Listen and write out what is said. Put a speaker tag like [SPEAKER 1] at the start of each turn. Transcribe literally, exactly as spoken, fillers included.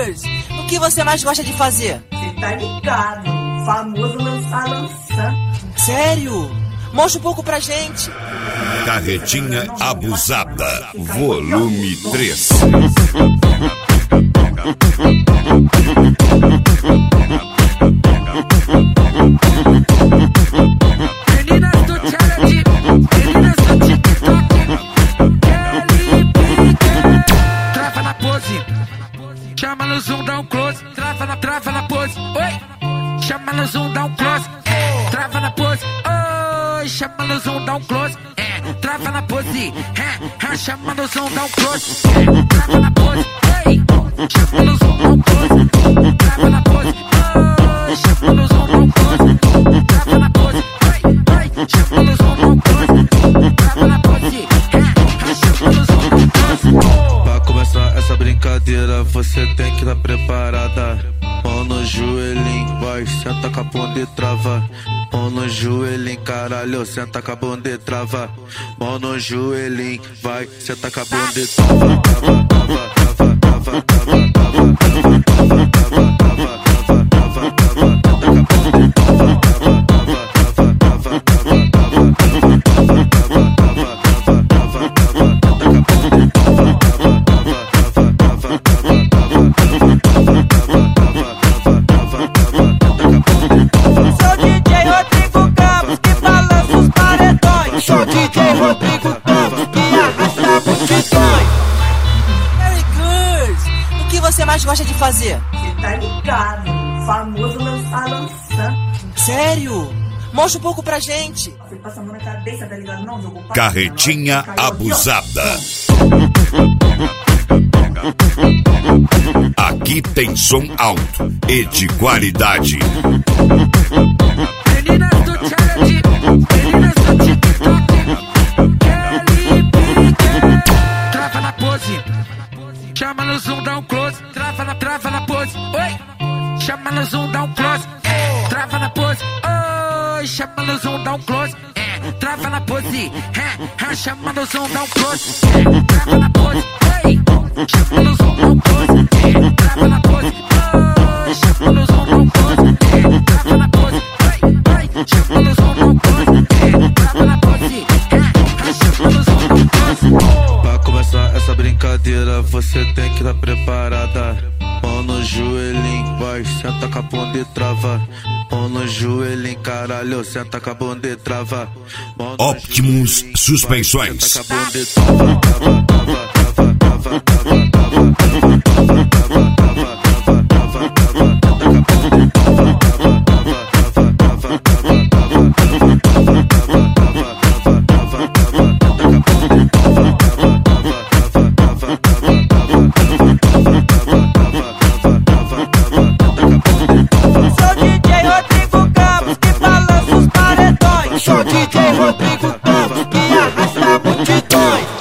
[SPEAKER 1] Girls, o que você mais gosta de fazer?
[SPEAKER 2] Você tá ligado, o famoso lançar lançar.
[SPEAKER 1] Sério? Mostra um pouco pra gente.
[SPEAKER 3] Carretinha Abusada, volume três.
[SPEAKER 4] Meninas do challenge, meninas do TikTok, Kelly Pique. Trava na pose, chama no zoom, dá um close. Trava na, trava na pose, oi. Chama no zoom, dá um close. É, trava na pose, oi. Chama no zoom, dá um close. É, trava na pose, é, é, chama no zoom, dá um close. É, trava na pose, oi. Chama no zoom, dá um close. Trava na pose, oi. Chama no zoom, dá um close. Trava na pose, oi, oi. Chama no zoom, dá um close. Trava na pose, é, é, chama no zoom, dá um close.
[SPEAKER 5] Pra começar essa brincadeira, você tem que estar preparada. Mão no joelhinho, vai, senta com a bunda e trava. Mão no joelhinho, caralho, senta com a bunda e trava. Mão no joelhinho, vai, senta com a bunda e trava. Trava, trava, trava, trava, trava, trava, trava, trava, trava, trava, trava, trava, trava,
[SPEAKER 1] Sou D J Rodrigo Campos, que arrasta multidões. Very good! O que você mais gosta de fazer?
[SPEAKER 2] Você tá ligado, o famoso lançar lançar.
[SPEAKER 1] Sério? Mostra um pouco pra gente.
[SPEAKER 2] Você passa a mão na cabeça, tá ligado? Não, jogou pra
[SPEAKER 3] Carretinha Abusada. Aqui tem som alto e de qualidade.
[SPEAKER 4] Meninas do challenge, meninas do TikTok, Kelly Pique. Trava na pose, chama no zoom, dá um close. Trava na, trava na pose, oi. Chama no zoom, dá um close. É, trava na pose, oi. Chama no zoom, dá um close. É, trava na pose, é, é, chama no zoom, dá um close. É, trava na pose, oi. Chama no zoom, dá um close. É, trava na pose, oi. Chama no zoom, dá um close. É, trava na pose, oi. Chama no zoom, dá um close. É, trava na pose, é, chama no zoom, dá um close.
[SPEAKER 5] pra começar essa brincadeira, você tem que estar preparada. Mão no joelhinho, vai, senta com a bunda e trava. Mão no joelhinho, caralho, senta com a bunda e trava.
[SPEAKER 3] Optimus Suspensões.
[SPEAKER 5] Senta com a bunda e trava, trava, trava, trava, trava, trava, trava, trava, trava, trava, trava, trava, trava,
[SPEAKER 1] Sou D J Rodrigo Campos, que balança os paredões. Sou D J Rodrigo Campos, que arrasta multidões.